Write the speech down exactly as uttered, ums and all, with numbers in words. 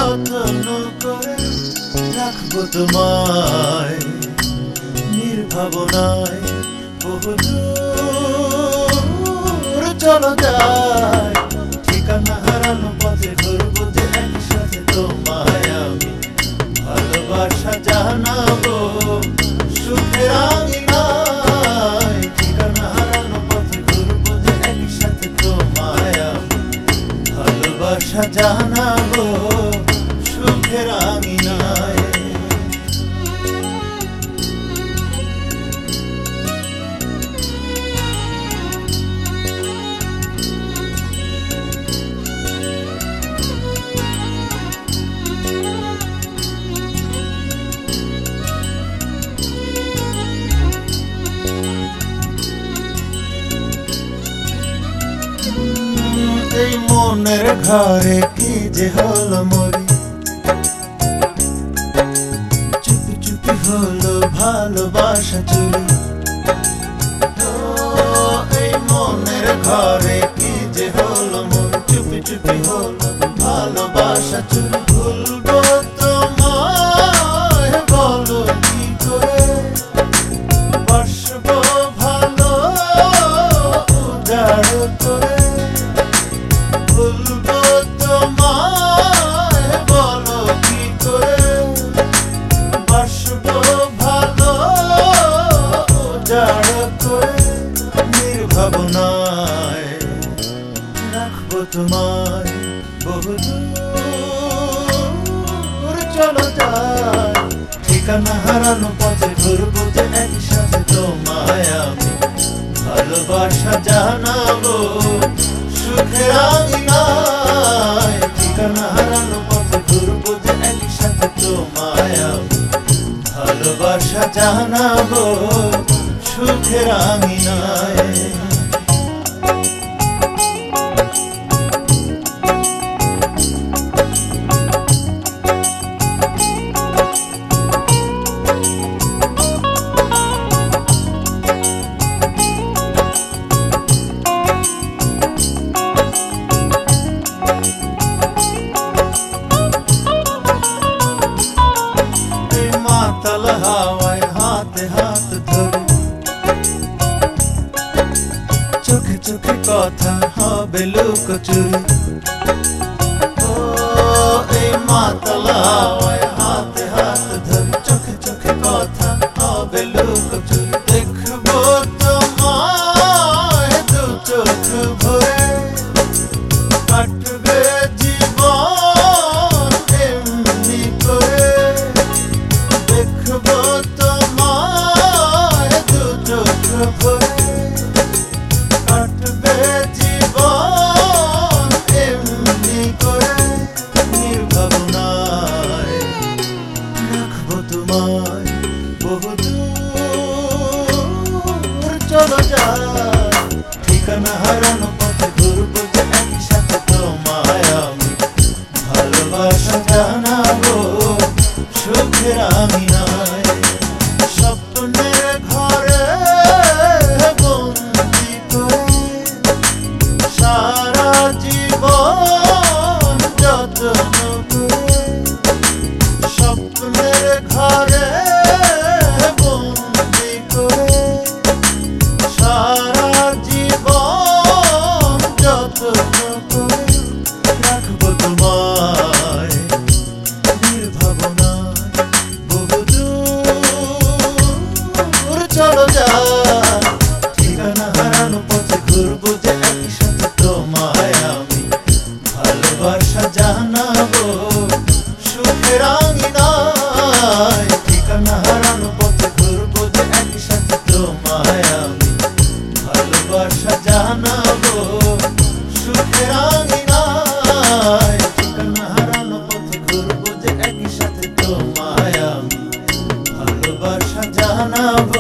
যত্ন করে রাখবো তোমায় নির্ভাবনায়। বহুদূর চলো যাই, ঠিকানা হারানো পথে ঘুরবো যে একসাথে তোমায় আমি। ভালোবাসা জানাবো সুখের আঙিনায়, ঠিকানা হারানো পথে ঘুরবো যে একসাথে তোমায় আমি। ভালোবাসা জানাবো সুখের আঙিনায়। এই মনের ঘরে কি যে হলো মরি, চুপি চুপি হলো ভালোবাসা চুরি। ও এই মনের ঘরে কি যে হলো মরি, চুপি চুপি হলো ভালোবাসা চুরি। ভুলবো তোমায় বলো কি করে, বাসবো ভালো উজাড় করে। ভুলবো তোমায় বলো কি করে, বাসবো ভালো উজাড় করে। নির্ভাবনায় রাখবো তোমায়, বহুদূর চলো যাই, ঠিকানা হারানো পথে ঘুরবো যে একসাথে তোমায় আমি। ভালোবাসা জানাবো সুখের আঙিনায়, ঠিকানা হারানো পথে ঘুরবো যে একসাথে তোমায় আমি। ভালোবাসা জানাবো সুখের আঙিনায়। মাতাল হাওয়ায় হাতে হাত ধরে, চোখে চোখে কথা হবে লুকোচুরি। ও এই মাতাল হাওয়ায় হাতে হাত ধরে, চোখে চোখে কথা হবে লুকোচুরি। দেখবো তোমায় দু চোখ ভরে, কাটবে জীবন এমনি করে। দেখবো তোমায় দু চোখ ভরে, কাটবে জীবন এমনি করে। নির্ভাবনায় রাখবো তোমায়, বহুদূর চলো যাই, ঠিকানা হারানো পথে ঘুরবো যে একসাথে তোমায় আমি। ভালোবাসা জানাবো সুখের আঙিনায়। স্বপ্নের ঘরে বন্দি করে সারা জীবন যত্ন করে। স্বপ্নের ঘরে বন্দি করে সারা জীবন যত্ন করে। রাখবো তোমায় নির্ভাবনায়, বহুদূর চলো যাই, ঠিকানা হারানো পথে ঘুরবো যে একসাথে তোমায় আমি। ভালোবাসা জানাবো সুখের আঙিনায়, ঠিকানা হারানো পথে ঘুরবো যে একসাথে তোমায় আমি। ভালোবাসা জানাবো সুখের আঙিনায়, ঠিকানা হারানো পথে ঘুরবো যে একসাথে তোমায় আমি। ভালোবাসা জানাবো